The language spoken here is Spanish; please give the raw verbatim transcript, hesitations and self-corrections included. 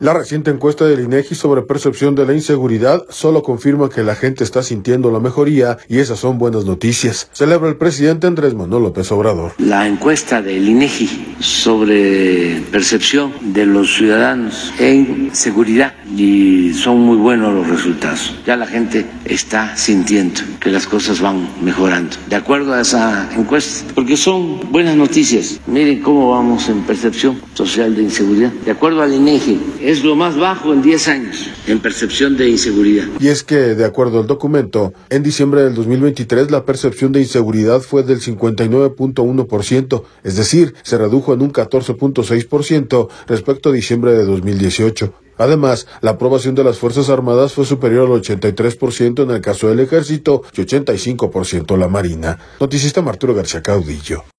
La reciente encuesta del INEGI sobre percepción de la inseguridad solo confirma que la gente está sintiendo la mejoría y esas son buenas noticias, celebra el presidente Andrés Manuel López Obrador. La encuesta del INEGI sobre percepción de los ciudadanos en seguridad y son muy buenos los resultados. Ya la gente está sintiendo que las cosas van mejorando, de acuerdo a esa encuesta, porque son buenas noticias. Miren cómo vamos en percepción social de inseguridad, de acuerdo al INEGI. Es lo más bajo en diez años en percepción de inseguridad. Y es que, de acuerdo al documento, en diciembre del dos mil veintitrés la percepción de inseguridad fue del cincuenta y nueve punto uno por ciento, es decir, se redujo en un catorce punto seis por ciento respecto a diciembre de dos mil dieciocho. Además, la aprobación de las Fuerzas Armadas fue superior al ochenta y tres por ciento en el caso del Ejército y ochenta y cinco por ciento la Marina. Noticista Arturo García Caudillo.